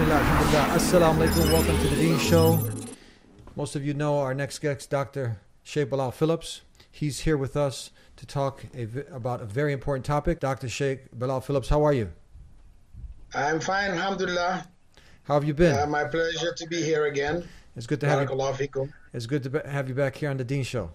Bismillah, alhamdulillah. Assalamu alaikum. Welcome to the Deen Show. Most of you know our next guest, Dr. Sheikh Bilal Phillips. He's here with us to talk about a very important topic. Dr. Sheikh Bilal Phillips, how are you? I'm fine, alhamdulillah. How have you been? My pleasure to be here again. It's good to have you. Barakallahu feekum. It's good to have you back here on the Deen Show.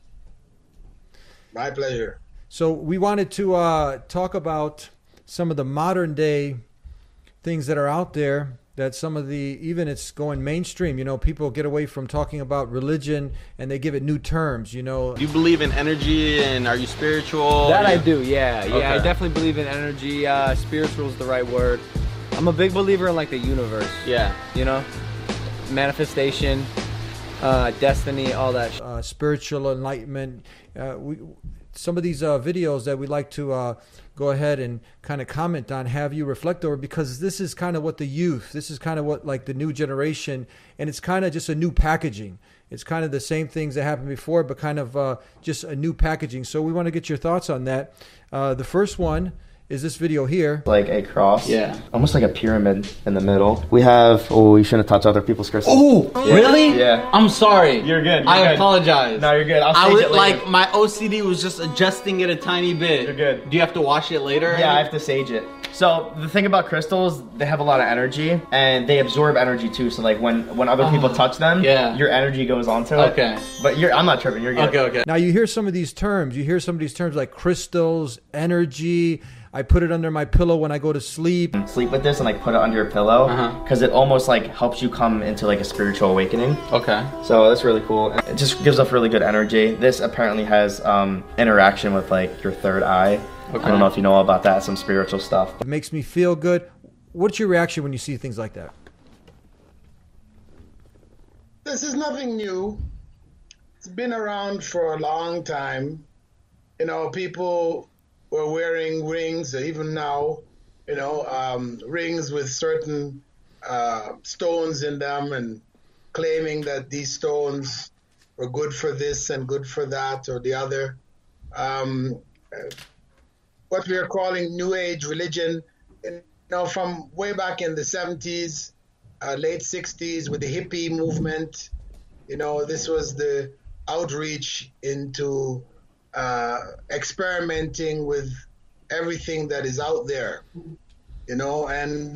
My pleasure. So we wanted to talk about some of the modern day things that are out there, that some of the, even it's going mainstream, you know, people get away from talking about religion and they give it new terms, you know. Do you believe in energy and are you spiritual? That I do, yeah. Okay. I definitely believe in energy. Spiritual is the right word. I'm a big believer in like the universe. Yeah. You know, manifestation, destiny, all that. Spiritual enlightenment. Some of these videos that we like to go ahead and kind of comment on, have you reflect over, because this is kind of what the youth, this is kind of what like the new generation, and it's kind of just a new packaging. It's kind of the same things that happened before, but kind of just a new packaging. So we want to get your thoughts on that. The first one is this video here. Like a cross. Yeah. Almost like a pyramid in the middle. We have, you shouldn't touch other people's crystals. Oh, really? Yeah. I'm sorry. You're good. I apologize. No, you're good. I'll I stage was it later. like, my OCD was just adjusting it a tiny bit. You're good. Do you have to wash it later? Yeah, I have to sage it. So the thing about crystals, they have a lot of energy and they absorb energy too. So like when other people touch them, yeah, your energy goes onto it. Okay. But I'm not tripping. You're good. Okay. Now you hear some of these terms. You hear some of these terms like crystals, energy. I put it under my pillow when I go to sleep. Sleep with this and like put it under your pillow because it almost like helps you come into like a spiritual awakening. Okay. So that's really cool. It just gives off really good energy. This apparently has interaction with like your third eye. Okay. I don't know if you know about that, some spiritual stuff. It makes me feel good. What's your reaction when you see things like that? This is nothing new. It's been around for a long time. You know, people were wearing rings, even now, you know, rings with certain stones in them and claiming that these stones were good for this and good for that or the other. What we are calling New Age religion, you know, from way back in the 70s, late 60s with the hippie movement, you know, this was the outreach into experimenting with everything that is out there, you know, and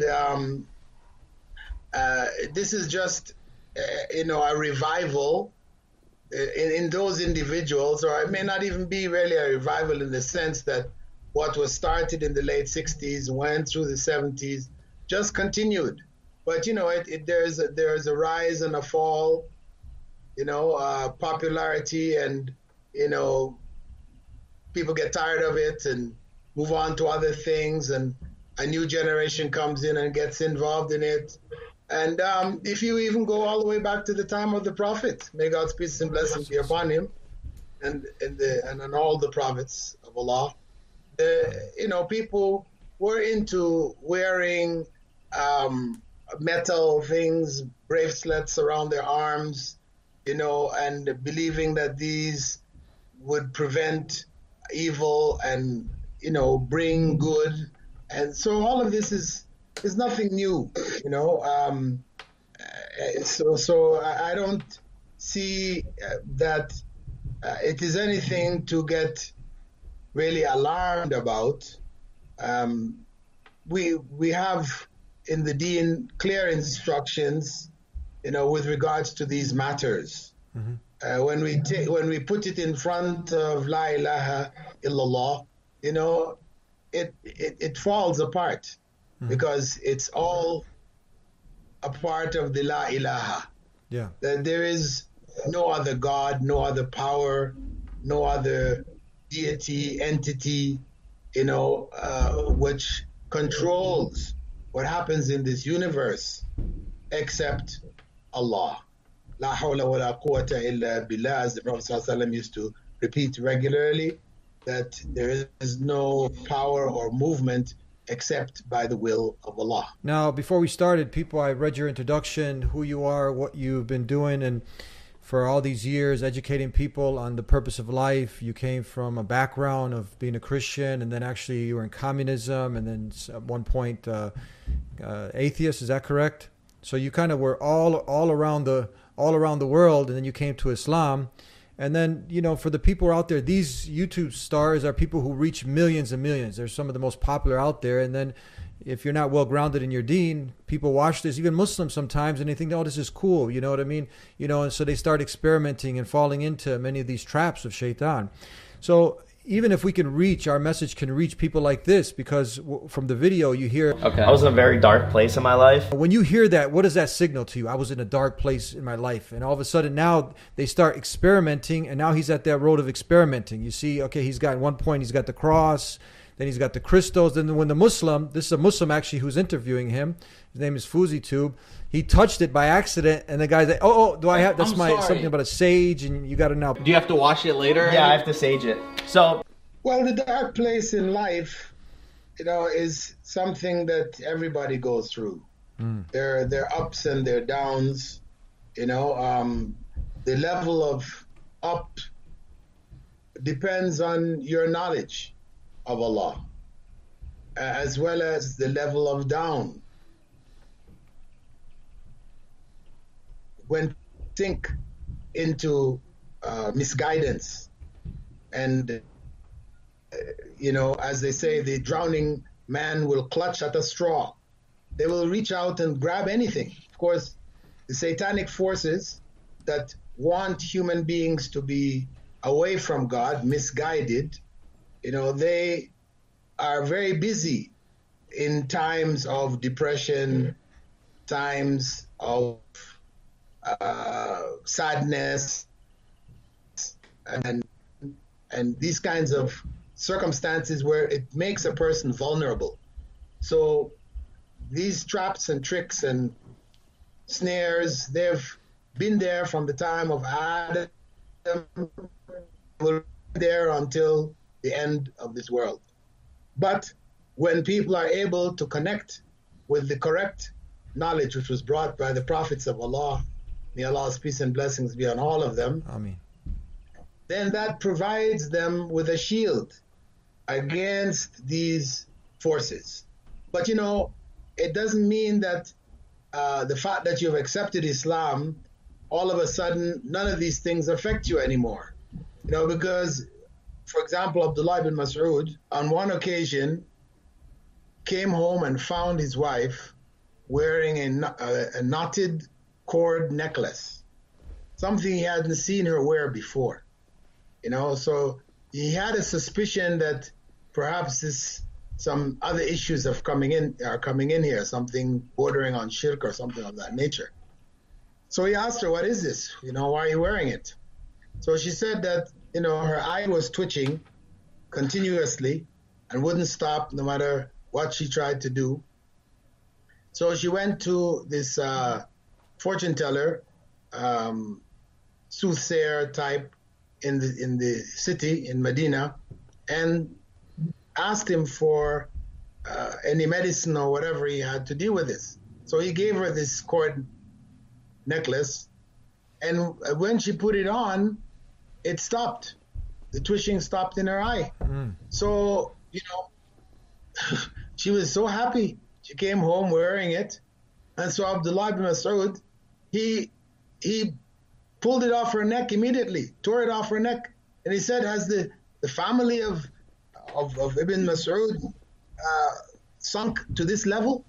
this is just, you know, a revival in those individuals, or it may not even be really a revival in the sense that what was started in the late 60s, went through the 70s, just continued. But, you know, there's a rise and a fall, you know, popularity, and, you know, people get tired of it and move on to other things, and a new generation comes in and gets involved in it. And if you even go all the way back to the time of the Prophet, may God's peace and blessings be upon him, and on all the prophets of Allah, you know, people were into wearing metal things, bracelets around their arms, you know, and believing that these would prevent evil and, you know, bring good. And so all of this is nothing new, you know. So I don't see that it is anything to get really alarmed about. We have in the Deen clear instructions, you know, with regards to these matters. Mm-hmm. When we put it in front of La ilaha illallah, you know, it falls apart, because it's all a part of the La ilaha. Yeah. That there is no other God, no other power, no other deity, entity, you know, which controls what happens in this universe, except Allah. La hawla wa la quwwata illa billah, as the Prophet ﷺ used to repeat regularly, that there is no power or movement except by the will of Allah. Now, before we started, I read your introduction, who you are, what you've been doing, and for all these years educating people on the purpose of life. You came from a background of being a Christian, and then actually you were in communism, and then at one point atheist. Is that correct? So you kind of were all around the world, and then you came to Islam. And then, for the people out there, these YouTube stars are people who reach millions and millions. They're some of the most popular out there. And then if you're not well grounded in your deen, people watch this, even Muslims sometimes, and they think, oh, this is cool. You know what I mean? And so they start experimenting and falling into many of these traps of shaitan. So even if we can reach, our message can reach people like this, because from the video you hear. Okay. I was in a very dark place in my life. When you hear that, what does that signal to you? I was in a dark place in my life, and all of a sudden now they start experimenting, and now he's at that road of experimenting. You see, okay, he's got, at one point he's got the cross, then he's got the crystals. Then when this is a Muslim actually who's interviewing him. His name is FuziTube. He touched it by accident, and the guy's like, do I have, that's something about a sage, and you got to know. Do you have to wash it later? Yeah, I have to sage it. So, well, the dark place in life, is something that everybody goes through. Their ups and their downs. The level of up depends on your knowledge of Allah, as well as the level of down. When you think into misguidance, and as they say, the drowning man will clutch at a straw. They will reach out and grab anything. Of course, the satanic forces that want human beings to be away from God, misguided, they are very busy in times of depression, times of sadness, and these kinds of circumstances where it makes a person vulnerable. So these traps and tricks and snares, they've been there from the time of Adam, will be there until the end of this world. But when people are able to connect with the correct knowledge which was brought by the prophets of Allah, may Allah's peace and blessings be on all of them, Ameen, then that provides them with a shield against these forces. But it doesn't mean that the fact that you've accepted Islam, all of a sudden none of these things affect you anymore. Because, for example, Abdullah ibn Mas'ud on one occasion came home and found his wife wearing a knotted cord necklace, something he hadn't seen her wear before. So he had a suspicion that perhaps some other issues are coming in here, something bordering on shirk or something of that nature. So he asked her, what is this? Why are you wearing it? So she said that, her eye was twitching continuously and wouldn't stop no matter what she tried to do. So she went to this fortune teller, soothsayer type in the city, in Medina, and asked him for any medicine or whatever he had to deal with this. So he gave her this cord necklace, and when she put it on, it stopped. The twitching stopped in her eye. So, she was so happy. She came home wearing it. And so Abdullah ibn Mas'ud, he pulled it off her neck immediately, tore it off her neck. And he said, has the family of Ibn Mas'ud sunk to this level?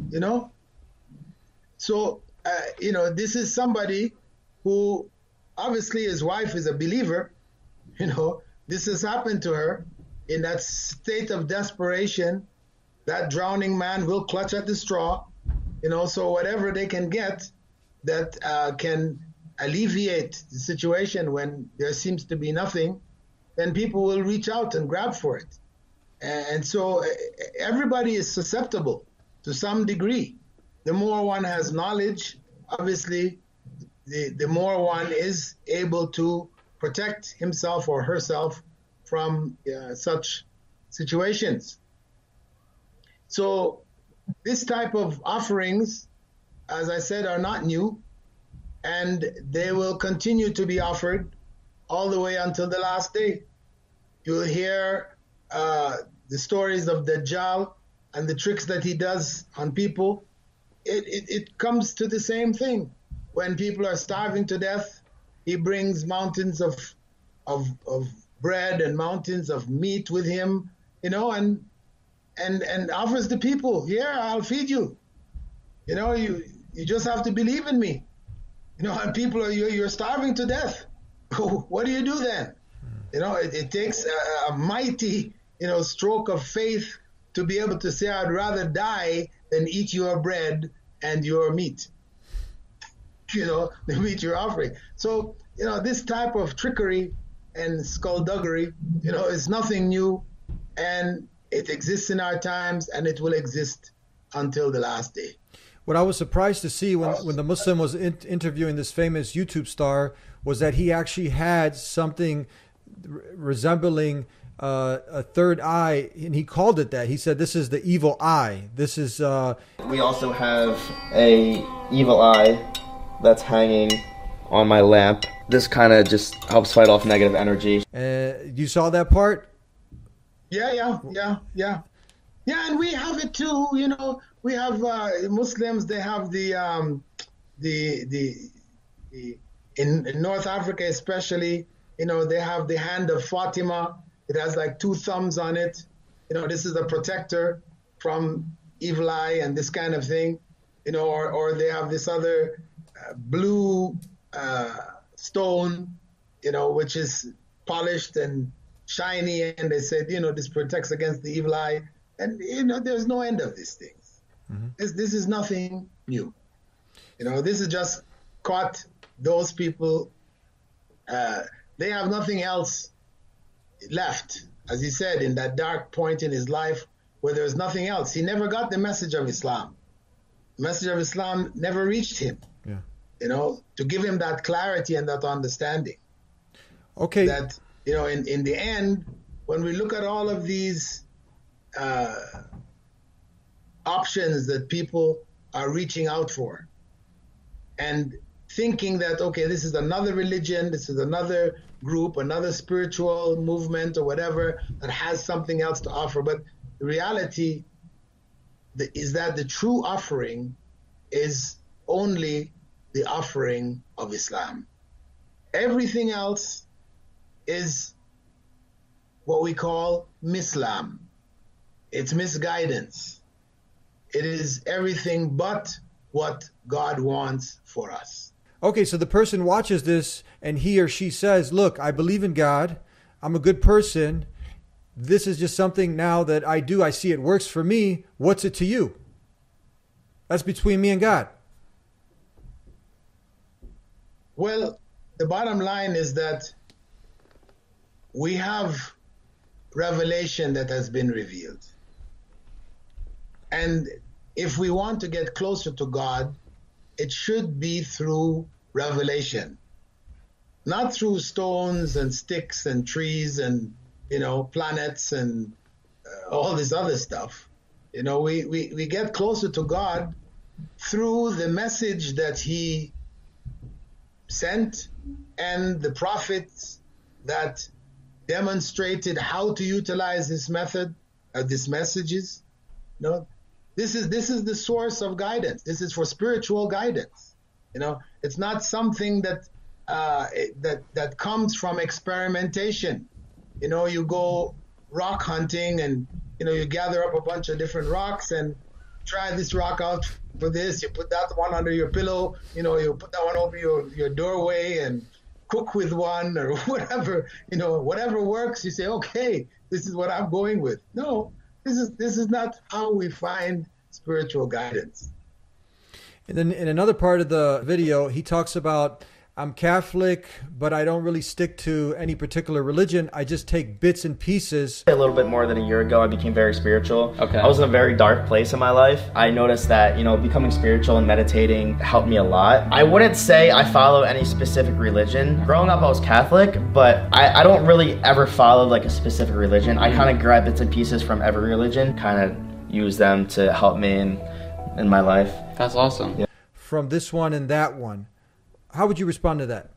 So, this is somebody who, obviously his wife is a believer. This has happened to her in that state of desperation. That drowning man will clutch at the straw, so whatever they can get that can alleviate the situation when there seems to be nothing, then people will reach out and grab for it. And so everybody is susceptible to some degree. The more one has knowledge, obviously, the more one is able to protect himself or herself from such situations. So this type of offerings, as I said, are not new. and they will continue to be offered all the way until the last day. You'll hear the stories of Dajjal and the tricks that he does on people. It comes to the same thing. When people are starving to death, he brings mountains of bread and mountains of meat with him, you know, and offers the people, here, I'll feed you. You know, you just have to believe in me. You know, and people you're starving to death. What do you do then? You know, it takes a mighty, you know, stroke of faith to be able to say, I'd rather die than eat your bread and your meat. You know, the meat you're offering. So, you know, this type of trickery and skullduggery, you know, is nothing new, and it exists in our times, and it will exist until the last day. What I was surprised to see when the Muslim was interviewing this famous YouTube star was that he actually had something resembling a third eye, and he called it that. He said, this is the evil eye. This is... We also have a evil eye that's hanging on my lamp. This kind of just helps fight off negative energy. You saw that part? Yeah, and we have it too. You know, we have Muslims. They have the in North Africa especially. You know, they have the hand of Fatima. It has like 2 thumbs on it. You know, this is a protector from evil eye and this kind of thing. You know, or they have this other blue stone, you know, which is polished and shiny, and they said, you know, this protects against the evil eye. And, you know, there's no end of these things. Mm-hmm. This is nothing new. You know, this is just caught those people. They have nothing else left, as he said, in that dark point in his life where there's nothing else. He never got the message of Islam. The message of Islam never reached him. Yeah. You know, to give him that clarity and that understanding. Okay. That, you know, in the end, when we look at all of these options that people are reaching out for and thinking that, okay, this is another religion, this is another group, another spiritual movement or whatever that has something else to offer. But the reality is that the true offering is only the offering of Islam. Everything else is what we call Mislam. It's misguidance. It is everything but what God wants for us. Okay, so the person watches this and he or she says, look, I believe in God. I'm a good person. This is just something now that I do. I see it works for me. What's it to you? That's between me and God. Well, the bottom line is that we have revelation that has been revealed. And if we want to get closer to God, it should be through revelation, not through stones and sticks and trees and, you know, planets and all this other stuff. You know, we get closer to God through the message that he sent and the prophets that demonstrated how to utilize this method, these messages. You know, this is the source of guidance. This is for spiritual guidance. You know, it's not something that that comes from experimentation. You know, you go rock hunting and, you know, you gather up a bunch of different rocks and try this rock out for this. You put that one under your pillow. You know, you put that one over your doorway and cook with one or whatever. You know, whatever works. You say, okay, this is what I'm going with. No, this is not how we find spiritual guidance. And then in another part of the video, he talks about, I'm Catholic, but I don't really stick to any particular religion. I just take bits and pieces. A little bit more than a year ago, I became very spiritual. Okay. I was in a very dark place in my life. I noticed that, you know, becoming spiritual and meditating helped me a lot. I wouldn't say I follow any specific religion. Growing up, I was Catholic, but I don't really ever follow like a specific religion. I kind of grab bits and pieces from every religion, kind of use them to help me in my life. That's awesome. Yeah. From this one and that one, How would you respond to that?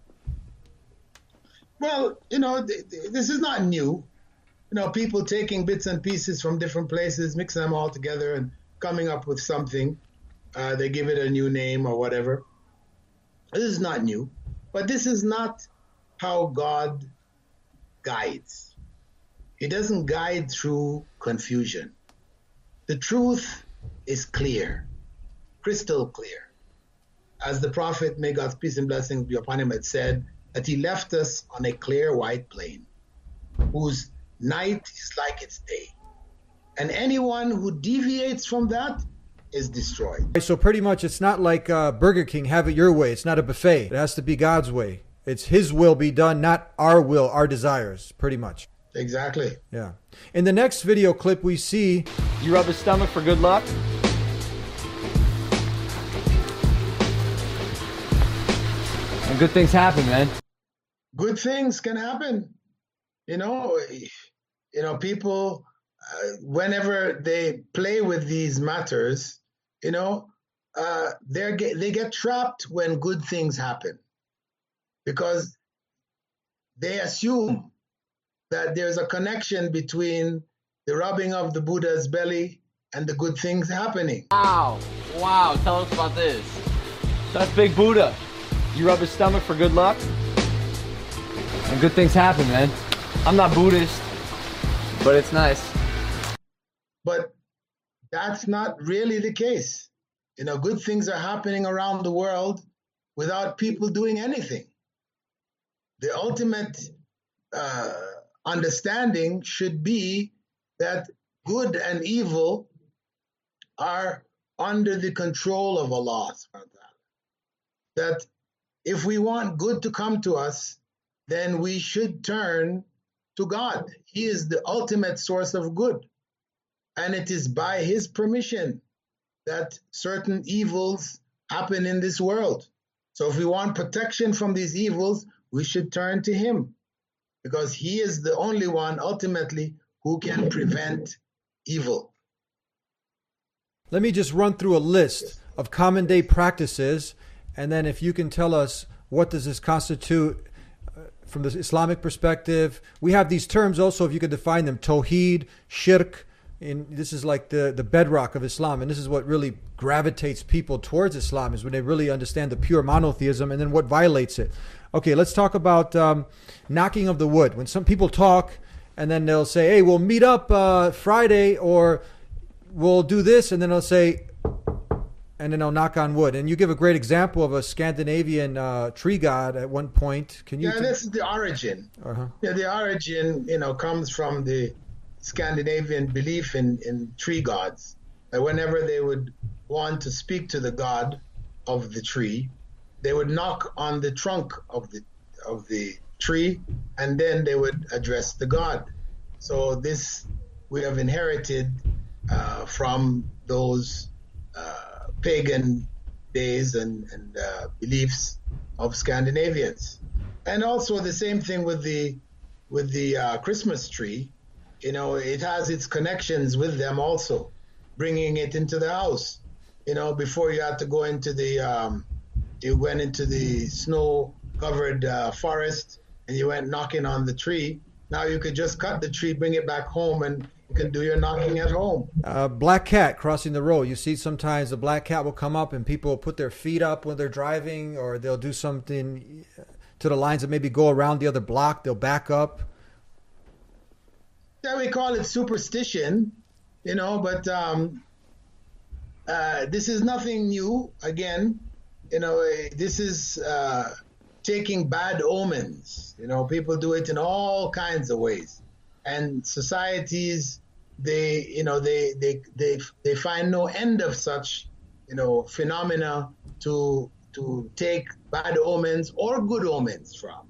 Well, this is not new. People taking bits and pieces from different places, mixing them all together and coming up with something. They give it a new name or whatever. This is not new, but this is not how God guides. He doesn't guide through confusion. The truth is clear, crystal clear. As the prophet, may God's peace and blessings be upon him, had said, that he left us on a clear white plain, whose night is like its day. And anyone who deviates from that is destroyed. So pretty much it's not like Burger King, have it your way. It's not a buffet. It has to be God's way. It's his will be done, not our will, our desires, pretty much. Exactly. Yeah. In the next video clip, we see... You rub his stomach for good luck? And good things happen, man. Good things can happen. People, whenever they play with these matters, they get trapped when good things happen, because they assume that there's a connection between the rubbing of the Buddha's belly and the good things happening. Wow. Tell us about this. That's Big Buddha. You rub his stomach for good luck? And good things happen, man. I'm not Buddhist, but it's nice. But that's not really the case. Good things are happening around the world without people doing anything. The ultimate understanding should be that good and evil are under the control of Allah. That if we want good to come to us, then we should turn to God. He is the ultimate source of good. And it is by his permission that certain evils happen in this world. So if we want protection from these evils, we should turn to him, because he is the only one ultimately who can prevent evil. Let me just run through a list of common day practices, and then if you can tell us what does this constitute from the Islamic perspective. We have these terms also, if you could define them: Tawheed, Shirk. This is like the bedrock of Islam, and this is what really gravitates people towards Islam, is when they really understand the pure monotheism, and then what violates it. Okay, let's talk about knocking of the wood. When some people talk and then they'll say, hey, we'll meet up Friday, or we'll do this, and then they'll say, and then they'll knock on wood. And you give a great example of a Scandinavian tree god at one point. Can you? Yeah, this is the origin. Yeah, the origin, comes from the Scandinavian belief in tree gods. That whenever they would want to speak to the god of the tree, they would knock on the trunk of the tree, and then they would address the god. So this we have inherited from those pagan days and beliefs of Scandinavians. And also the same thing with the Christmas tree. It has its connections with them also, bringing it into the house. Before you had to go into you went into the snow-covered forest and you went knocking on the tree. Now you could just cut the tree, bring it back home, and you can do your knocking at home. Black cat crossing the road. You see sometimes the black cat will come up and people will put their feet up when they're driving, or they'll do something to the lines of maybe go around the other block. They'll back up. Yeah, we call it superstition, but this is nothing new. Again, this is taking bad omens. People do it in all kinds of ways, and societies they find no end of such phenomena to take bad omens or good omens from.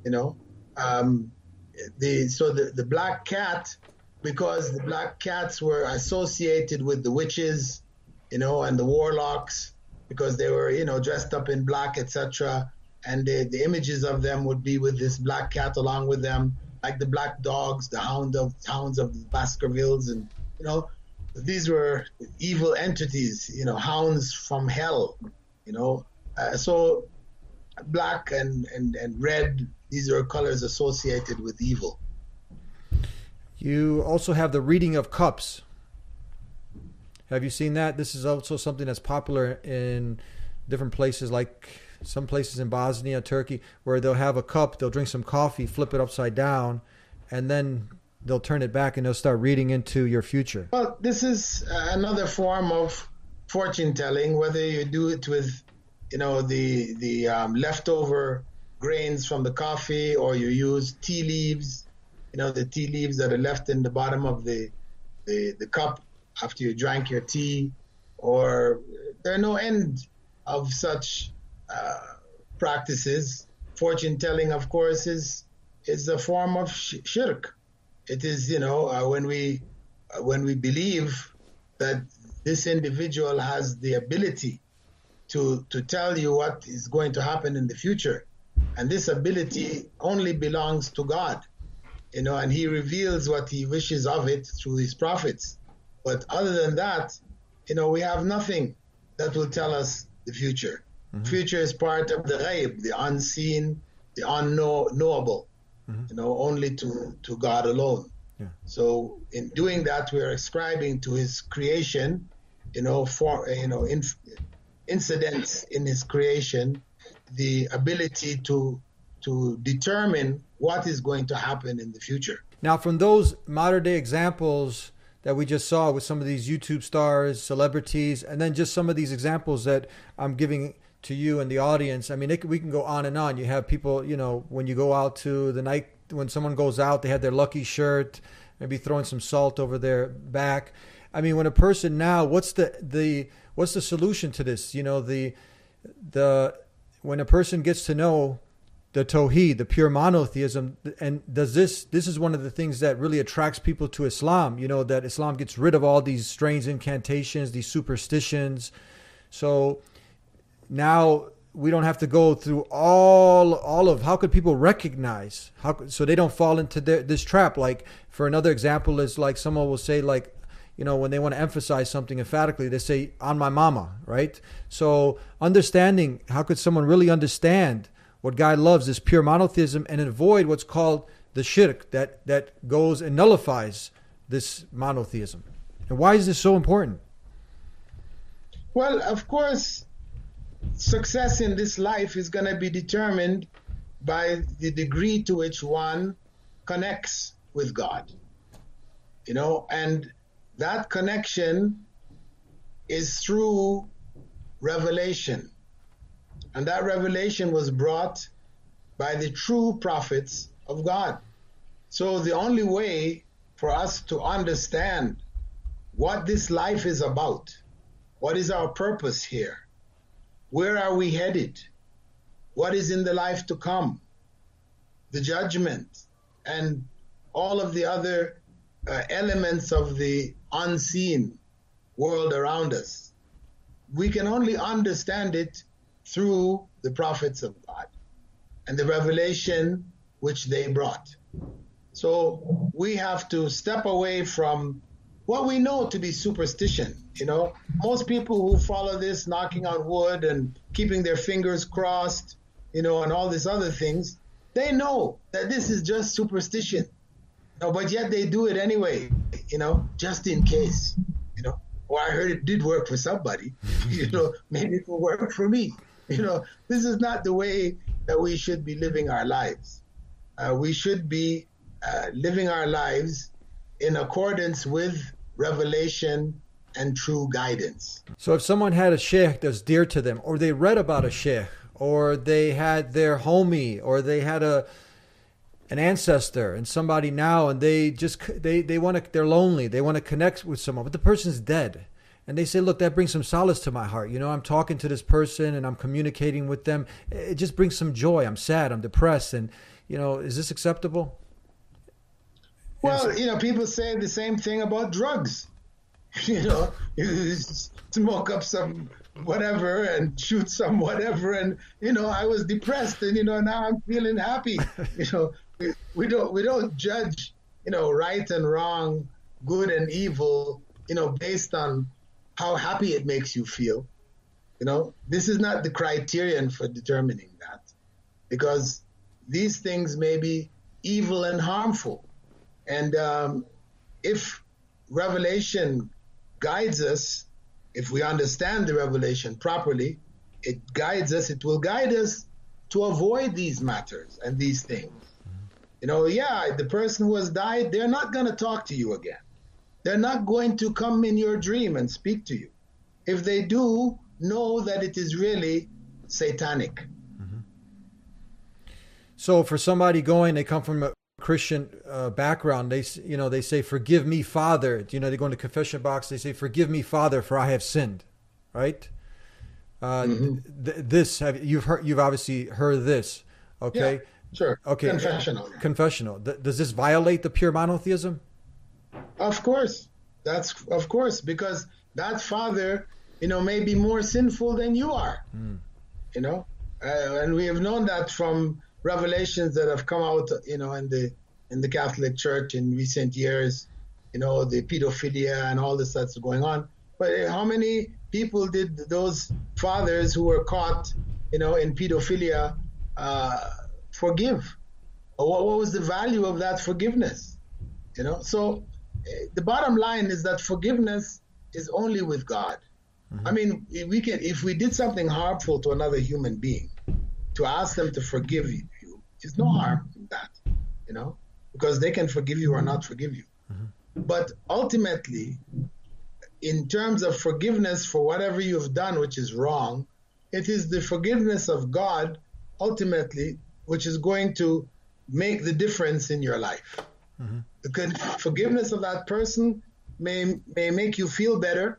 The black cat, because the black cats were associated with the witches, and the warlocks, because they were, dressed up in black, etc. And the images of them would be with this black cat along with them, like the black dogs, the hounds of the Baskervilles, and these were evil entities, hounds from hell, So black and red, these are colors associated with evil. You also have the reading of cups. Have you seen that? This is also something that's popular in different places, like some places in Bosnia, Turkey, where they'll have a cup, they'll drink some coffee, flip it upside down, and then they'll turn it back and they'll start reading into your future. Well, this is another form of fortune telling, whether you do it with, the leftover grains from the coffee, or you use tea leaves, the tea leaves that are left in the bottom of the cup after you drank your tea, or there are no end of such practices. Fortune telling, of course, is a form of shirk. It is, when we believe that this individual has the ability to tell you what is going to happen in the future, and this ability only belongs to God, and He reveals what He wishes of it through His prophets. But other than that, we have nothing that will tell us the future. Mm-hmm. Future is part of the ghaib, the unseen, the unknowable, only to God alone. Yeah. So in doing that, we are ascribing to His creation, incidents in His creation, the ability to determine what is going to happen in the future. Now, from those modern day examples that we just saw with some of these YouTube stars, celebrities, and then just some of these examples that I'm giving to you and the audience, I mean, we can go on and on. You have people, when you go out to the night, when someone goes out, they have their lucky shirt, maybe throwing some salt over their back. I mean, when a person now, what's the solution to this? When a person gets to know the Tawheed, the pure monotheism, and this is one of the things that really attracts people to Islam, that Islam gets rid of all these strange incantations, these superstitions. So now we don't have to go through all of how could people recognize so they don't fall into this trap. Like, for another example is like someone will say, like, when they want to emphasize something emphatically, they say on my mama, right? So understanding, how could someone really understand what God loves is pure monotheism and avoid what's called the shirk that goes and nullifies this monotheism? And why is this so important? Well, of course, success in this life is going to be determined by the degree to which one connects with God, and that connection is through revelation. And that revelation was brought by the true prophets of God. So the only way for us to understand what this life is about, what is our purpose here, where are we headed, what is in the life to come, the judgment, and all of the other elements of the unseen world around us, we can only understand it through the prophets of God and the revelation which they brought. So we have to step away from what we know to be superstition. Most people who follow this, knocking on wood and keeping their fingers crossed, and all these other things, they know that this is just superstition. But yet they do it anyway, just in case, Or I heard it did work for somebody, maybe it will work for me. This is not the way that we should be living our lives. We should be living our lives in accordance with revelation and true guidance. So if someone had a sheikh that's dear to them, or they read about a sheikh, or they had their homie, or they had an ancestor and somebody now, and they want to, they're lonely, they want to connect with someone, but the person's dead. And they say, look, that brings some solace to my heart. I'm talking to this person and I'm communicating with them. It just brings some joy. I'm sad, I'm depressed. And, is this acceptable? Well, people say the same thing about drugs. You smoke up some whatever and shoot some whatever. And, I was depressed and, now I'm feeling happy. We don't judge, right and wrong, good and evil, based on how happy it makes you feel. This is not the criterion for determining that. because these things may be evil and harmful. And if revelation guides us, if we understand the revelation properly, it guides us, it will guide us to avoid these matters and these things. You know, the person who has died, they're not going to talk to you again. They're not going to come in your dream and speak to you. If they do, know that it is really satanic. So for somebody they come from a Christian background, they say, "Forgive me, Father." You know, they go in the confession box, they say, "Forgive me, Father, for I have sinned." Right? You've obviously heard this, okay? Yeah, sure. Okay. Confessional. Does this violate the pure monotheism? Of course. Of course, because that father, may be more sinful than you are. And we have known that from revelations that have come out, in the Catholic Church in recent years, the pedophilia and all this that's going on. But how many people did those fathers who were caught, in pedophilia, forgive? Or what was the value of that forgiveness? So the bottom line is that forgiveness is only with God. I mean, if we did something harmful to another human being, to ask them to forgive you, there's no harm in that, because they can forgive you or not forgive you. But ultimately, in terms of forgiveness for whatever you've done, which is wrong, it is the forgiveness of God, ultimately, which is going to make the difference in your life. The forgiveness of that person may make you feel better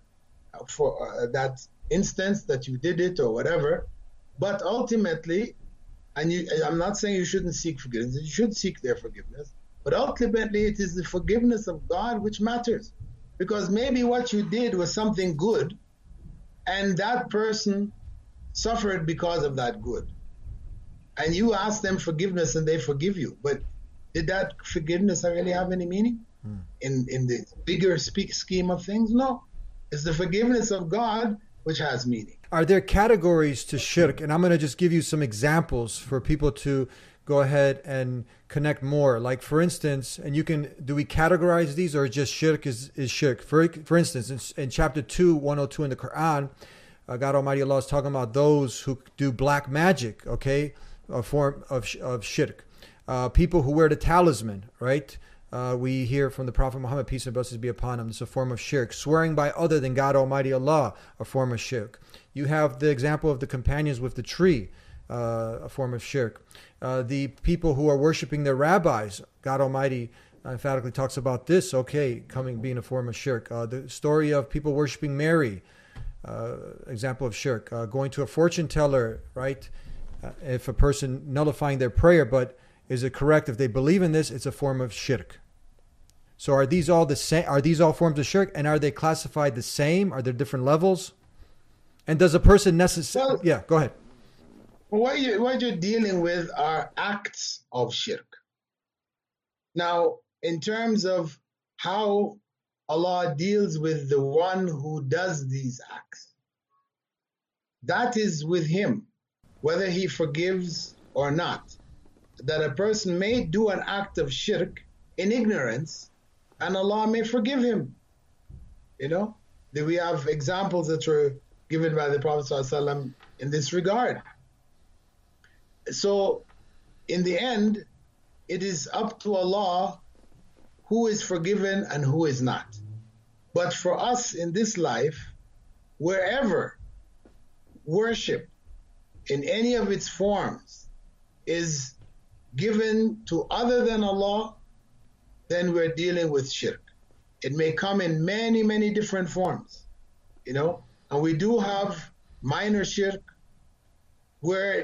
for that instance that you did it or whatever, but ultimately, I'm not saying you shouldn't seek forgiveness, you should seek their forgiveness, but ultimately it is the forgiveness of God which matters, because maybe what you did was something good and that person suffered because of that good, and you ask them forgiveness and they forgive you, but did that forgiveness really have any meaning in the bigger scheme of things? No. It's the forgiveness of God which has meaning. Are there categories to shirk? And I'm going to just give you some examples for people to go ahead and connect more. Like, for instance, and do we categorize these, or just shirk is shirk? For instance, in chapter 2, 102 in the Quran, God Almighty Allah is talking about those who do black magic, okay, a form of shirk. People who wear the talisman, right? We hear from the Prophet Muhammad, peace and blessings be upon him, this is a form of shirk. Swearing by other than God Almighty Allah, a form of shirk. You have the example of the companions with the tree, a form of shirk. The people who are worshiping their rabbis, God Almighty emphatically talks about this, okay, being a form of shirk. The story of people worshiping Mary, example of shirk. Going to a fortune teller, right? If a person nullifying their prayer, but is it correct if they believe in this, it's a form of shirk. So are these all the same? Are these all forms of shirk? And are they classified the same? Are there different levels? And does a person necessarily... Yeah, go ahead. What you're dealing with are acts of shirk. Now, in terms of how Allah deals with the one who does these acts, that is with him, whether he forgives or not. That a person may do an act of shirk in ignorance, and Allah may forgive him. We have examples that were given by the Prophet ﷺ in this regard. So, in the end, it is up to Allah who is forgiven and who is not. But for us in this life, wherever worship in any of its forms is given to other than Allah, then we're dealing with shirk. It may come in many, many different forms, and we do have minor shirk where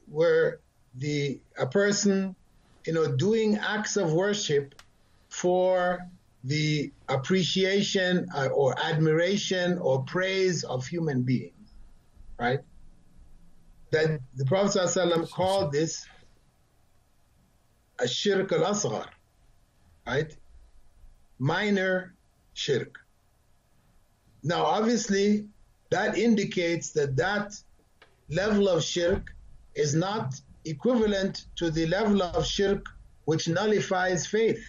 a person, doing acts of worship for the appreciation or admiration or praise of human beings, right? That the Prophet ﷺ called this shirk al-asghar, right? Minor shirk. Now, obviously, that indicates that level of shirk is not equivalent to the level of shirk which nullifies faith.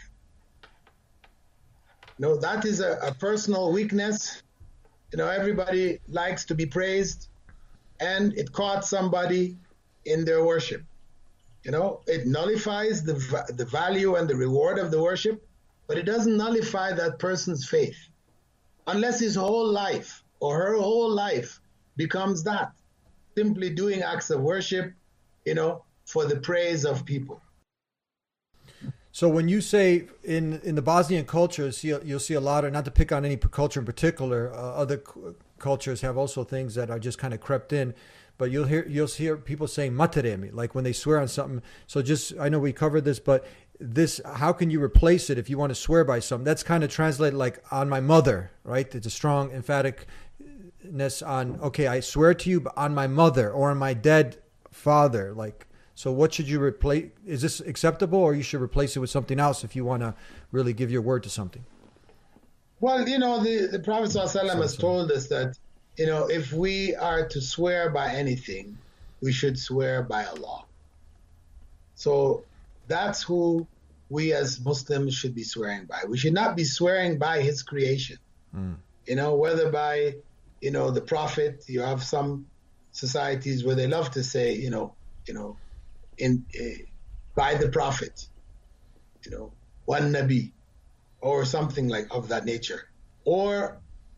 No, that is a personal weakness. Everybody likes to be praised, and it caught somebody in their worship. It nullifies the value and the reward of the worship, but it doesn't nullify that person's faith, unless his whole life or her whole life becomes that, simply doing acts of worship, for the praise of people. So when you say in the Bosnian culture, you'll see a lot of, not to pick on any culture in particular, other cultures have also things that are just kind of crept in, but you'll hear people saying materemi, like when they swear on something. So I know we covered this, but how can you replace it if you want to swear by something? That's kind of translated like on my mother, right? It's a strong emphaticness on, okay, I swear to you on my mother or on my dead father, like. So what should you replace? Is this acceptable, or you should replace it with something else if you want to really give your word to something? Well, the Prophet ﷺ has told us that, if we are to swear by anything, we should swear by Allah. So that's who we as Muslims should be swearing by. We should not be swearing by His creation. Whether by, the Prophet. You have some societies where they love to say, by the Prophet, one Nabi, or something like of that nature, or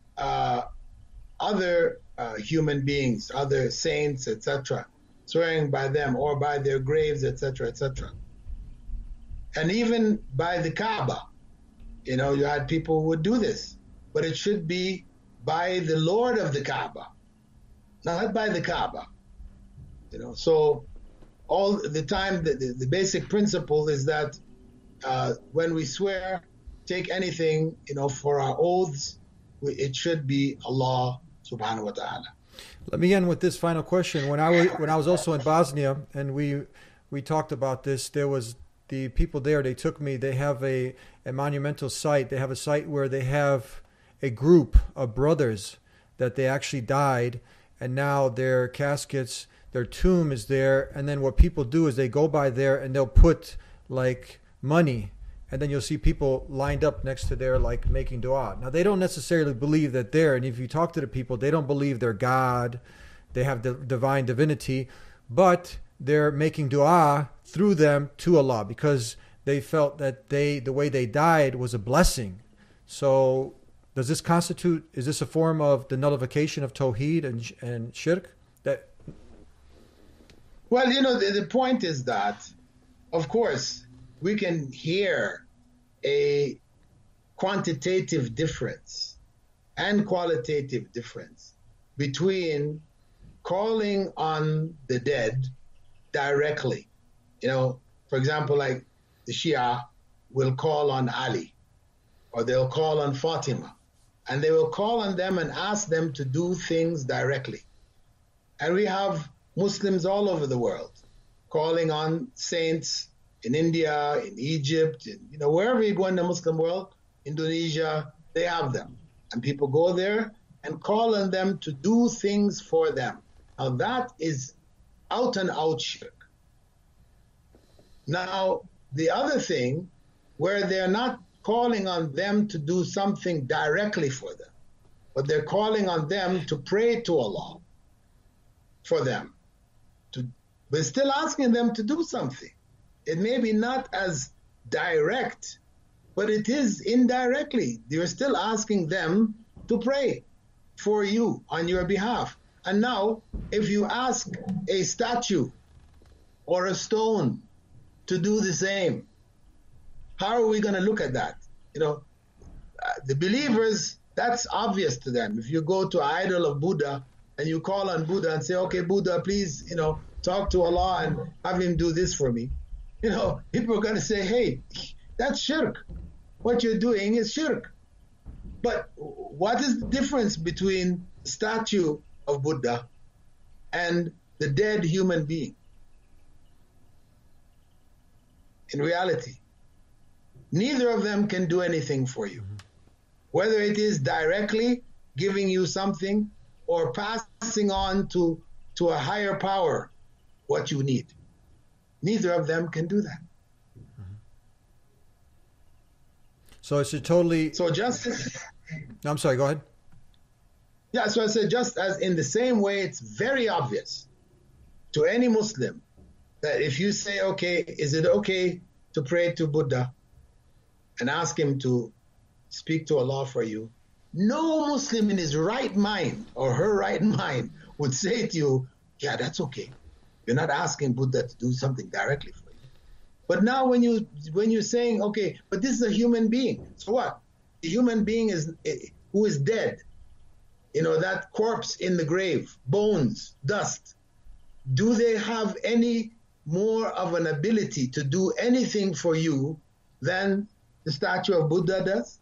other human beings, other saints, etc., swearing by them or by their graves, etc., etc., and even by the Kaaba. You had people who would do this, but it should be by the Lord of the Kaaba, not by the Kaaba. So all the time, the basic principle is that when we swear, take anything, for our oaths, it should be Allah subhanahu wa ta'ala. Let me end with this final question. When I was also in Bosnia, and we talked about this, there was the people there, they took me, they have a monumental site. They have a site where they have a group of brothers that they actually died, and now their caskets, their tomb is there, and then what people do is they go by there and they'll put like money, and then you'll see people lined up next to there like making dua. Now they don't necessarily believe that and if you talk to the people, they don't believe they're God, they have the divine divinity, but they're making dua through them to Allah because they felt that the way they died was a blessing. So is this a form of the nullification of Tawheed and Shirk? Well, the point is that, of course, we can hear a quantitative difference and qualitative difference between calling on the dead directly. For example, like the Shia will call on Ali, or they'll call on Fatima, and they will call on them and ask them to do things directly. And we have Muslims all over the world calling on saints in India, in Egypt, wherever you go in the Muslim world, Indonesia, they have them. And people go there and call on them to do things for them. Now that is out and out shirk. Now, the other thing, where they're not calling on them to do something directly for them, but they're calling on them to pray to Allah for them, but still asking them to do something. It may be not as direct, but it is indirectly. You're still asking them to pray for you on your behalf. And now, if you ask a statue or a stone to do the same, how are we going to look at that? The believers, that's obvious to them. If you go to an idol of Buddha and you call on Buddha and say, okay, Buddha, please, talk to Allah and have him do this for me, people are going to say, hey, that's shirk. What you're doing is shirk. But what is the difference between the statue of Buddha and the dead human being? In reality, neither of them can do anything for you. Whether it is directly giving you something or passing on to a higher power what you need. Neither of them can do that. So it's a totally. So just No, I'm sorry. Go ahead. yeah, so I said just as in the same way, it's very obvious to any Muslim that if you say, okay, is it okay to pray to Buddha and ask him to speak to Allah for you? No Muslim in his right mind or her right mind would say to you, yeah, that's okay. You're not asking Buddha to do something directly for you. But now when you're saying, okay, but this is a human being. So what? The human being who is dead, that corpse in the grave, bones, dust, do they have any more of an ability to do anything for you than the statue of Buddha does?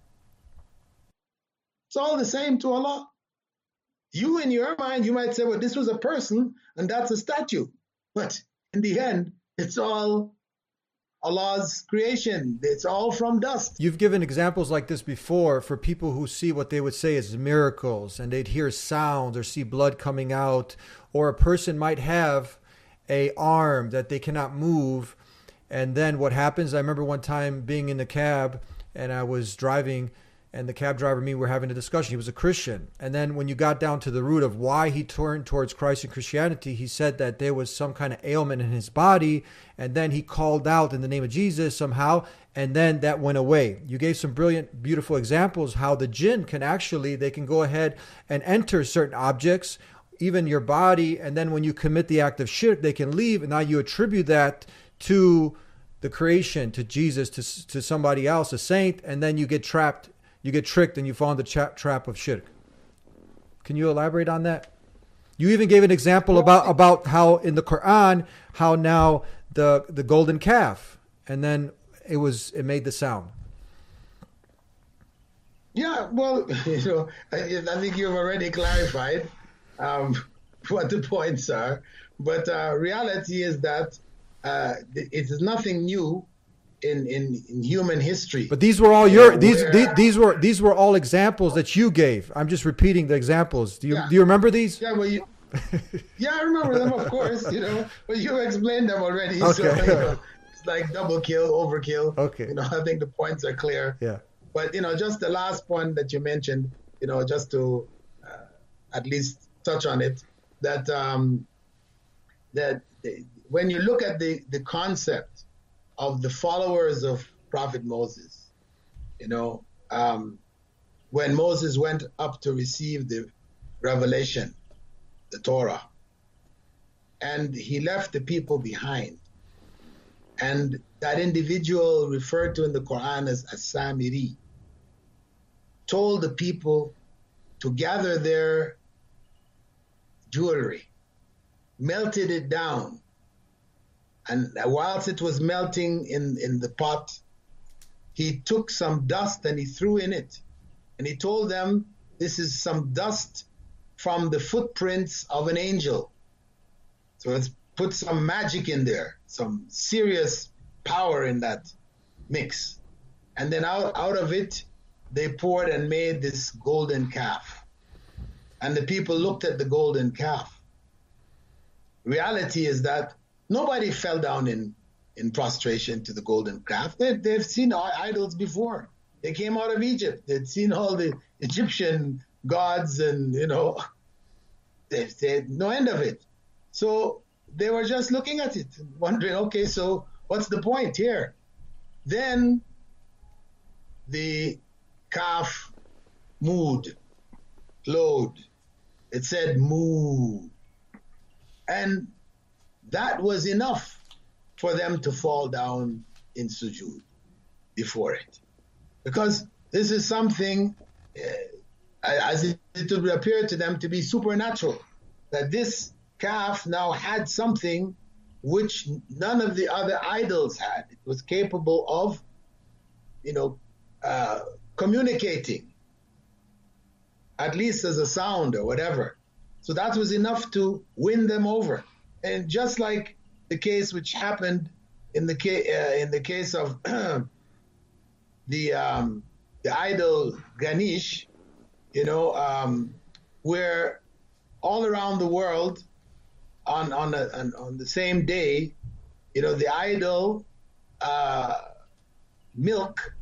It's all the same to Allah. You, in your mind, you might say, well, this was a person and that's a statue. But in the end, it's all Allah's creation. It's all from dust. You've given examples like this before for people who see what they would say is miracles, and they'd hear sounds or see blood coming out, or a person might have a arm that they cannot move. And then what happens, I remember one time being in the cab and I was driving, and the cab driver and me were having a discussion. He was a Christian. And then when you got down to the root of why he turned towards Christ and Christianity, he said that there was some kind of ailment in his body. And then he called out in the name of Jesus somehow. And then that went away. You gave some brilliant, beautiful examples how the jinn can actually, they can go ahead and enter certain objects, even your body. And then when you commit the act of shirk, they can leave. And now you attribute that to the creation, to Jesus, to somebody else, a saint. And then you get trapped. You get tricked and you fall in the trap of shirk. Can you elaborate on that? You even gave an example about how in the Quran, how now the golden calf, and then it made the sound. Yeah, well, I think you've already clarified what the points are, but reality is that it is nothing new in human history. But these were all these were all examples that you gave. I'm just repeating the examples. Do you remember these? Yeah, well, I remember them, of course. But you explained them already. Okay. So it's like double kill, overkill. Okay. I think the points are clear. Yeah. But just the last point that you mentioned, just to at least touch on it, that when you look at the concept of the followers of Prophet Moses, when Moses went up to receive the revelation, the Torah, and he left the people behind, and that individual referred to in the Quran as As-Samiri, told the people to gather their jewelry, melted it down, and whilst it was melting in the pot, he took some dust and he threw in it. And he told them, this is some dust from the footprints of an angel. So let's put some magic in there, some serious power in that mix. And then out of it, they poured and made this golden calf. And the people looked at the golden calf. Reality is that nobody fell down in prostration to the golden calf. They've seen idols before. They came out of Egypt. They'd seen all the Egyptian gods and, they had no end of it. So they were just looking at it, wondering, okay, so what's the point here? Then the calf mooed, glowed. It said moo. And that was enough for them to fall down in sujood before it. Because this is something, as it would appear to them to be supernatural, that this calf now had something which none of the other idols had. It was capable of, communicating, at least as a sound or whatever. So that was enough to win them over. And just like the case which happened in the case of the idol Ganesh, where all around the world on the same day, the idol milk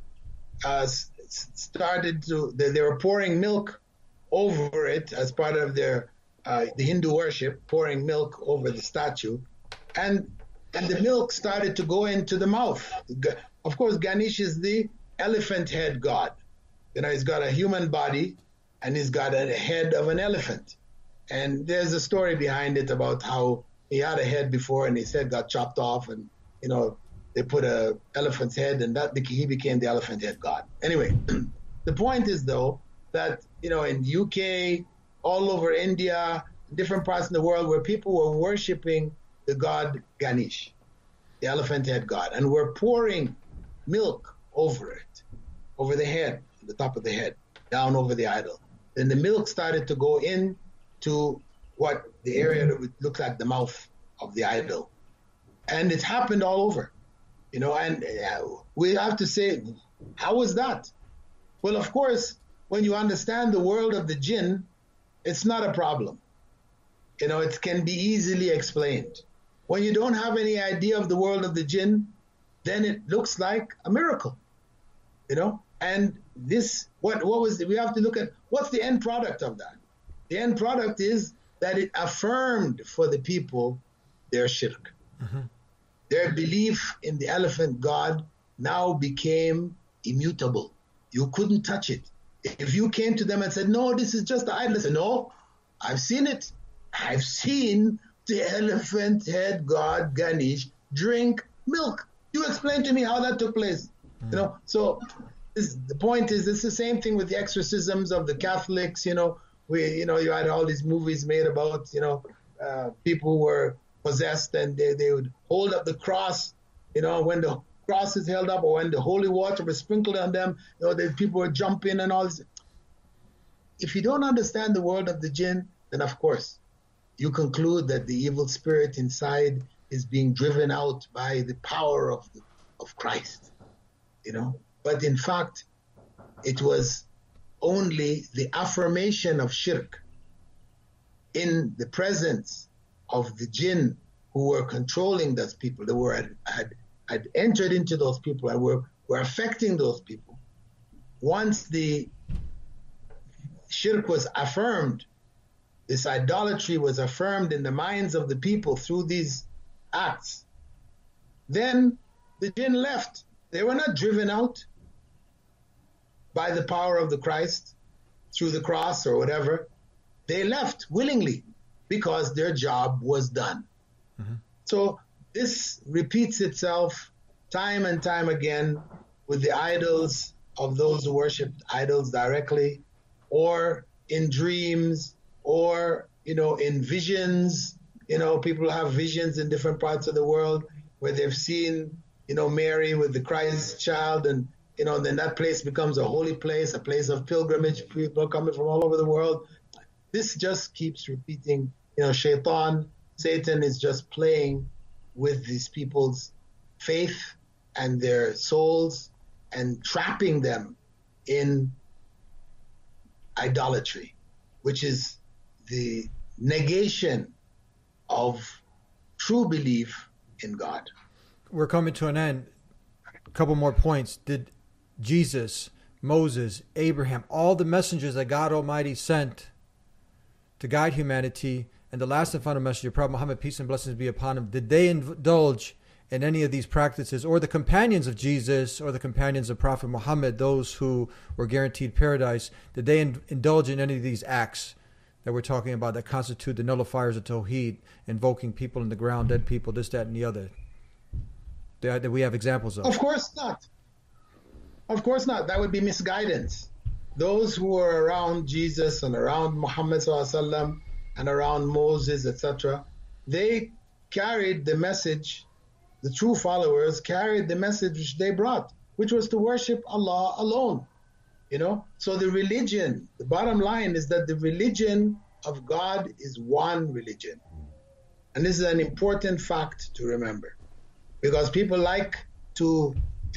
started to, they were pouring milk over it as part of their the Hindu worship, pouring milk over the statue, and the milk started to go into the mouth. Of course, Ganesh is the elephant head god. He's got a human body and he's got a head of an elephant. And there's a story behind it about how he had a head before and his head got chopped off, and they put a elephant's head, and he became the elephant head god. Anyway, the point is though that in UK, all over India, different parts of the world, where people were worshiping the god Ganesh, the elephant head god, and were pouring milk over it, over the head, the top of the head, down over the idol. Then the milk started to go in to what the area that would look like the mouth of the idol. And it happened all over, and we have to say, how was that? Well, of course, when you understand the world of the jinn, it's not a problem. It can be easily explained. When you don't have any idea of the world of the jinn, then it looks like a miracle, And this, what was, we have to look at, what's the end product of that? The end product is that it affirmed for the people their shirk. Mm-hmm. Their belief in the elephant god now became immutable. You couldn't touch it. If you came to them and said, no, this is just the idol, they said, no, I've seen it. I've seen the elephant head god Ganesh drink milk. You explain to me how that took place. Mm-hmm. So the point is, it's the same thing with the exorcisms of the Catholics. You had all these movies made about, people who were possessed, and they would hold up the cross, when the cross is held up, or when the holy water was sprinkled on them, the people were jumping and all this. If you don't understand the world of the jinn, then of course you conclude that the evil spirit inside is being driven out by the power of Christ, But in fact, it was only the affirmation of shirk in the presence of the jinn who were controlling those people, that had entered into those people and were affecting those people. Once the shirk was affirmed, this idolatry was affirmed in the minds of the people through these acts, then the jinn left. They were not driven out by the power of the Christ through the cross or whatever. They left willingly because their job was done. Mm-hmm. So this repeats itself time and time again with the idols of those who worship idols directly, or in dreams, or in visions. People have visions in different parts of the world where they've seen Mary with the Christ child, and then that place becomes a holy place, a place of pilgrimage. People coming from all over the world. This just keeps repeating. Satan is just playing with these people's faith and their souls and trapping them in idolatry, which is the negation of true belief in God. We're coming to an end. A couple more points. Did Jesus, Moses, Abraham, all the messengers that God Almighty sent to guide humanity, and the last and final messenger, Prophet Muhammad, peace and blessings be upon him, did they indulge in any of these practices, or the companions of Jesus or the companions of Prophet Muhammad, those who were guaranteed paradise, did they indulge in any of these acts that we're talking about that constitute the nullifiers of Tawheed, invoking people in the ground, dead people, this, that, and the other, that we have examples of? Of course not. Of course not. That would be misguidance. Those who were around Jesus and around Muhammad ﷺ and around Moses, etc., they carried the message. The true followers carried the message which they brought, which was to worship Allah alone. So the religion, the bottom line is that the religion of God is one religion. And this is an important fact to remember, because people like to,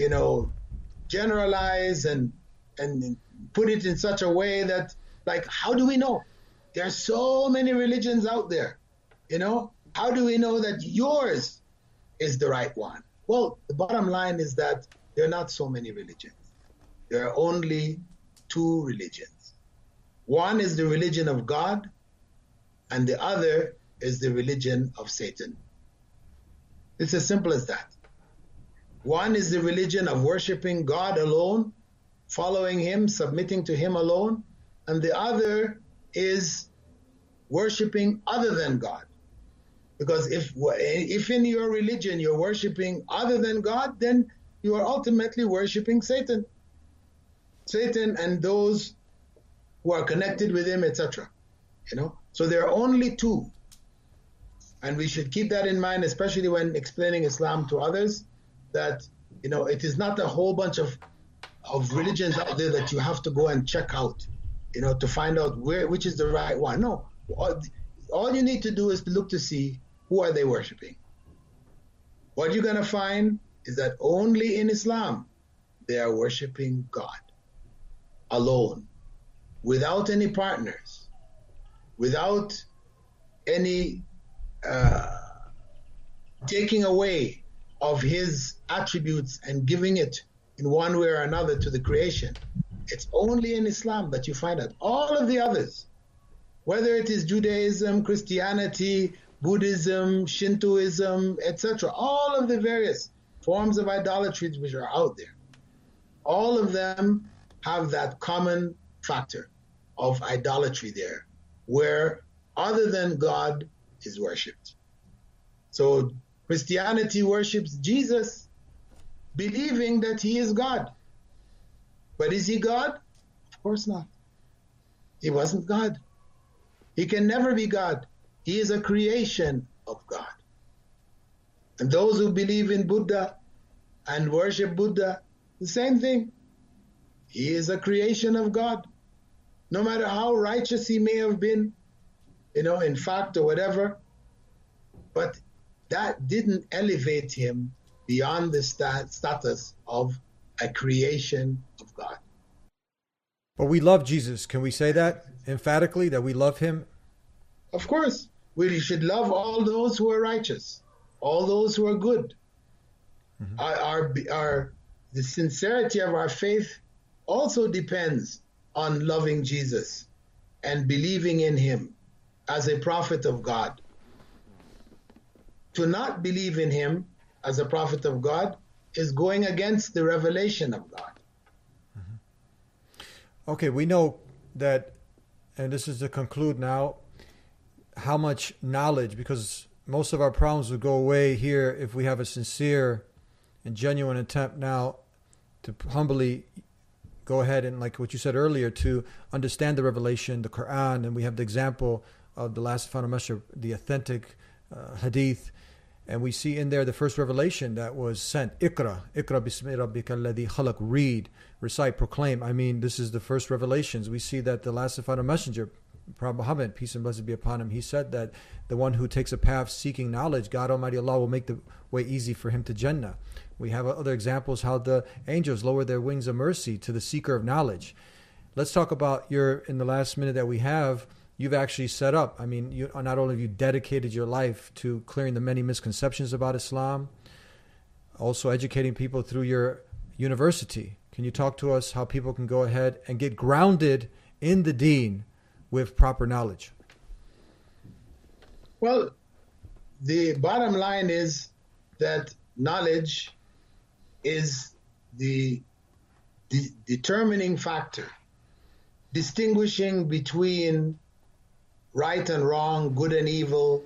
generalize and put it in such a way that, like, how do we know? There are so many religions out there, How do we know that yours is the right one? Well, the bottom line is that there are not so many religions. There are only two religions. One is the religion of God, and the other is the religion of Satan. It's as simple as that. One is the religion of worshiping God alone, following him, submitting to him alone, and the other is worshiping other than God. Because if in your religion you're worshiping other than God, then you are ultimately worshiping Satan. Satan and those who are connected with him, etc. So there are only two. And we should keep that in mind, especially when explaining Islam to others, that it is not a whole bunch of religions out there that you have to go and check out, to find out which is the right one. No, all you need to do is to look to see who are they worshiping. What you're going to find is that only in Islam they are worshiping God alone, without any partners, without any taking away of his attributes and giving it in one way or another to the creation. It's only in Islam that you find that. All of the others, whether it is Judaism, Christianity, Buddhism, Shintoism, etc., all of the various forms of idolatry which are out there, all of them have that common factor of idolatry there, where other than God is worshipped. So Christianity worships Jesus, believing that he is God. But is he God? Of course not. He wasn't God. He can never be God. He is a creation of God. And those who believe in Buddha and worship Buddha, the same thing. He is a creation of God. No matter how righteous he may have been, in fact or whatever, but that didn't elevate him beyond the status of a creation of God. But we love Jesus. Can we say that emphatically, that we love him? Of course. We should love all those who are righteous, all those who are good. Mm-hmm. The sincerity of our faith also depends on loving Jesus and believing in him as a prophet of God. To not believe in him as a prophet of God is going against the revelation of God. Mm-hmm. Okay, we know that, and this is to conclude now, how much knowledge, because most of our problems would go away here if we have a sincere and genuine attempt now to humbly go ahead and, like what you said earlier, to understand the revelation, the Quran, and we have the example of the last final messenger, the authentic hadith, and we see in there the first revelation that was sent. Iqra bismi rabbika alladhi khalaq. Read, recite, proclaim. I mean, this is the first revelations. We see that the last and final messenger, Prophet Muhammad, peace and blessings be upon him, he said that the one who takes a path seeking knowledge, God Almighty Allah will make the way easy for him to Jannah. We have other examples how the angels lower their wings of mercy to the seeker of knowledge. Let's talk about in the last minute that we have, you've actually set up. I mean, you not only have you dedicated your life to clearing the many misconceptions about Islam, also educating people through your university. Can you talk to us how people can go ahead and get grounded in the deen with proper knowledge? Well, the bottom line is that knowledge is the determining factor, distinguishing between right and wrong, good and evil.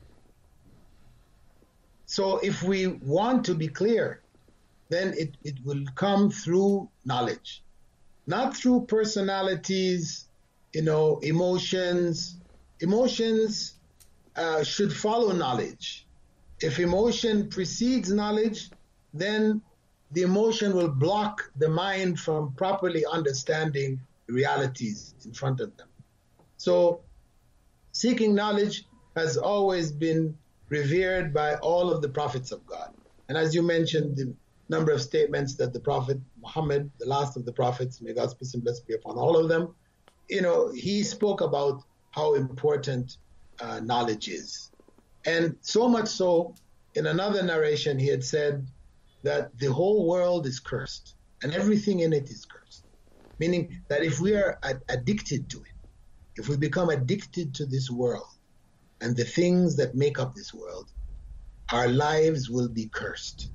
So if we want to be clear, then it will come through knowledge, not through personalities, emotions. Emotions should follow knowledge. If emotion precedes knowledge, then the emotion will block the mind from properly understanding the realities in front of them. So seeking knowledge has always been revered by all of the prophets of God. And as you mentioned, the number of statements that the Prophet Muhammad, the last of the prophets, may God's peace and blessings be upon all of them, he spoke about how important knowledge is. And so much so in another narration, he had said that the whole world is cursed and everything in it is cursed. Meaning that if we are addicted to it, if we become addicted to this world and the things that make up this world, our lives will be cursed.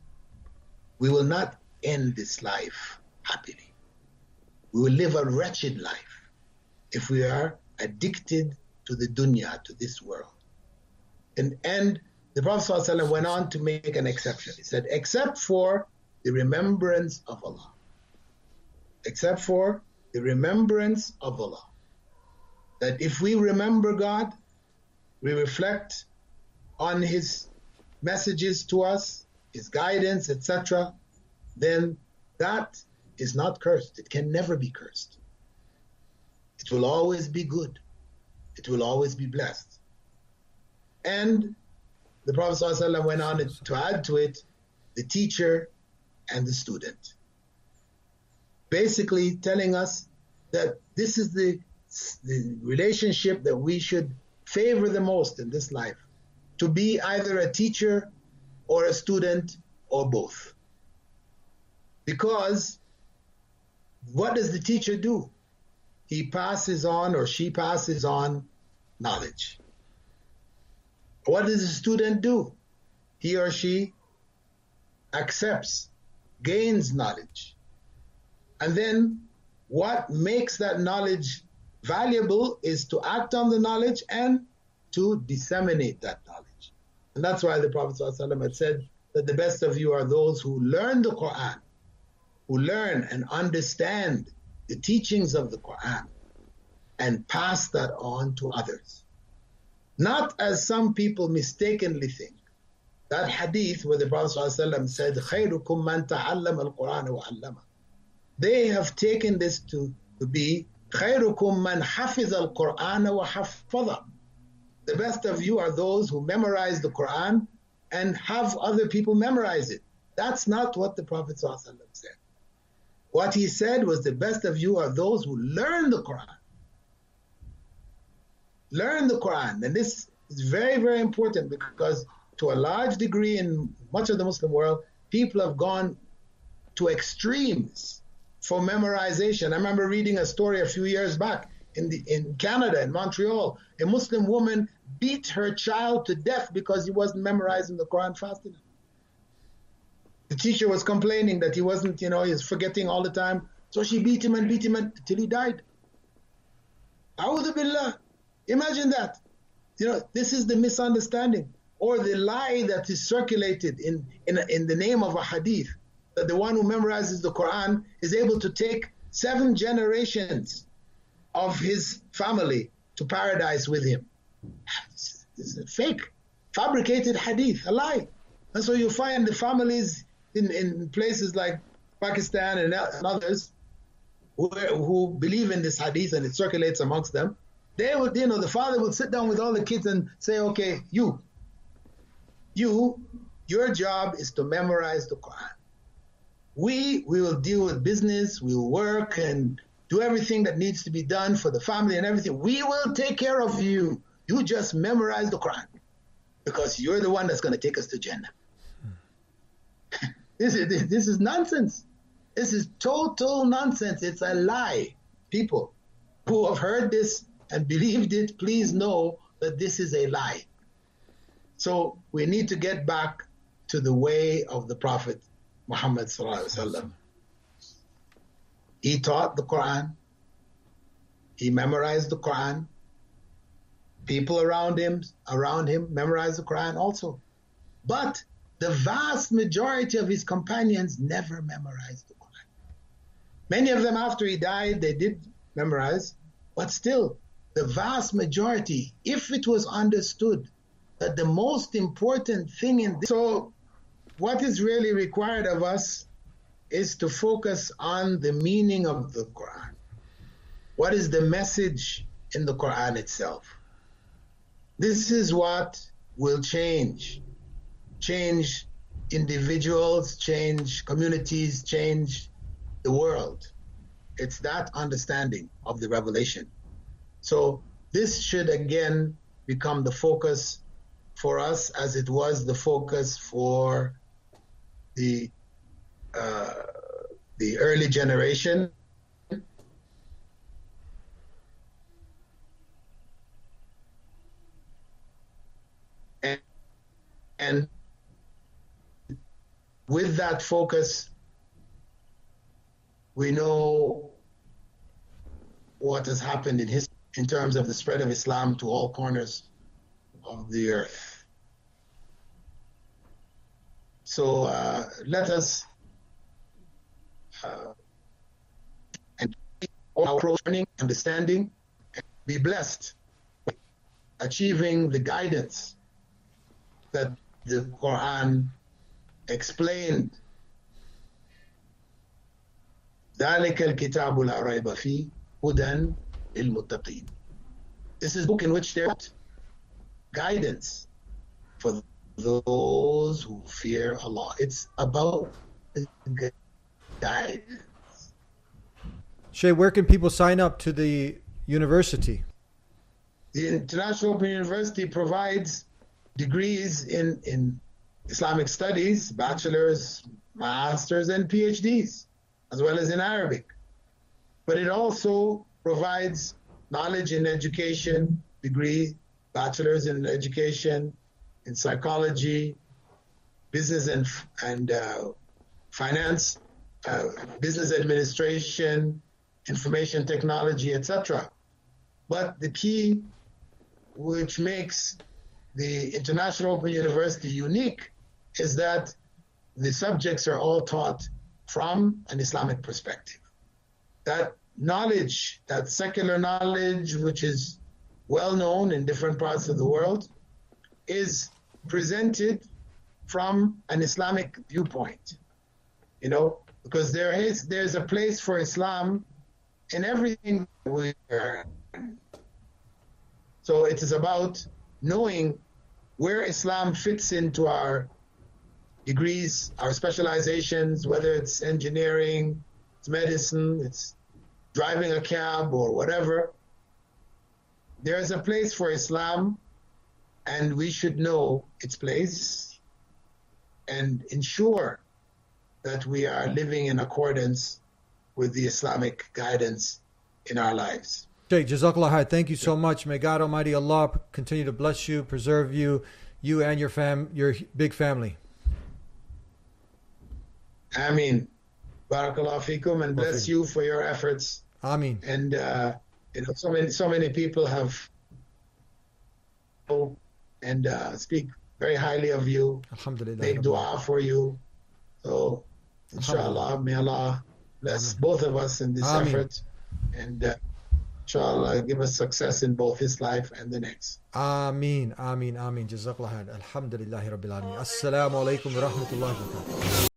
We will not end this life happily. We will live a wretched life if we are addicted to the dunya, to this world. And the Prophet ﷺ went on to make an exception. He said, except for the remembrance of Allah. Except for the remembrance of Allah. That if we remember God, we reflect on His messages to us, His guidance, etc., then that is not cursed. It can never be cursed. It will always be good. It will always be blessed. And the Prophet ﷺ went on to add to it the teacher and the student. Basically telling us that this is the relationship that we should favor the most in this life. To be either a teacher or a student or both. Because what does the teacher do? He passes on or she passes on knowledge. What does the student do? He or she accepts, gains knowledge. And then what makes that knowledge valuable is to act on the knowledge and to disseminate that knowledge. And that's why the Prophet ﷺ had said that the best of you are those who learn the Quran, who learn and understand the teachings of the Quran and pass that on to others. Not as some people mistakenly think. That hadith where the Prophet ﷺ said, خَيْرُكُمْ مَنْ تَعَلَّمَ الْقُرْآنَ وَعَلَّمَ. They have taken this to be خَيْرُكُمْ مَنْ حَفِظَ الْقُرْآنَ وَحَفَّظَ. The best of you are those who memorize the Quran and have other people memorize it. That's not what the Prophet ﷺ said. What he said was the best of you are those who learn the Quran. Learn the Quran. And this is very, very important because to a large degree in much of the Muslim world, people have gone to extremes for memorization. I remember reading a story a few years back in Canada, in Montreal. A Muslim woman beat her child to death because he wasn't memorizing the Quran fast enough. The teacher was complaining that he wasn't, he was forgetting all the time. So she beat him until he died. A'udhu billah. Imagine that. This is the misunderstanding or the lie that is circulated in the name of a hadith, that the one who memorizes the Quran is able to take 7 generations of his family to paradise with him. This is a fake, fabricated hadith, a lie. And so you find the families in places like Pakistan and others who believe in this hadith and it circulates amongst them. They would, the father would sit down with all the kids and say, okay, your job is to memorize the Quran. We will deal with business, we will work and do everything that needs to be done for the family and everything. We will take care of you. You just memorize the Quran because you're the one that's going to take us to Jannah. This is nonsense. This is total nonsense. It's a lie. People who have heard this and believed it, please know that this is a lie. So we need to get back to the way of the Prophet Muhammad sallallahu alaihi wasallam. He taught the Quran. He memorized the Quran. People around him memorized the Quran also. But the vast majority of his companions never memorized the Quran. Many of them after he died, they did memorize, but still, the vast majority, if it was understood that the most important thing in this, so what is really required of us is to focus on the meaning of the Quran. What is the message in the Quran itself? This is what will change individuals, change communities, change the world. It's that understanding of the revelation. So this should again become the focus for us as it was the focus for the early generation. And with that focus, we know what has happened in terms of the spread of Islam to all corners of the earth. So let us and our learning, understanding, and be blessed, achieving the guidance that the Quran explained. ذلك الكتاب لا ريب فيه هدى للمتقين. This is a book in which there is guidance for those who fear Allah. It's about guidance. Shay, where can people sign up to the university? The International Open University provides degrees in Islamic studies, bachelor's, master's, and PhDs, as well as in Arabic. But it also provides knowledge in education, degree, bachelor's in education, in psychology, business and finance, business administration, information technology, etc. But the key which makes the International Open University unique is that the subjects are all taught from an Islamic perspective. That knowledge, that secular knowledge, which is well known in different parts of the world, is presented from an Islamic viewpoint, because there's a place for Islam in everything we learn. So it is about knowing where Islam fits into our degrees, our specializations, whether it's engineering, it's medicine, it's driving a cab or whatever. There is a place for Islam, and we should know its place and ensure that we are living in accordance with the Islamic guidance in our lives. Sheikh, Jazakallah khair. Thank you so much. May God Almighty Allah continue to bless you, preserve you, you and your big family. Ameen. Barakallahu fikum, and bless you for your efforts. Ameen. And so many people have and speak very highly of you. Alhamdulillah. Make dua for you. So inshallah, may Allah bless both of us in this effort, and inshallah give us success in both his life and the next. Ameen. Ameen. Ameen. Jazakallah khair. Alhamdulillahi Rabbil Alameen. Assalamu alaikum wa rahmatullahi wa barakatuh.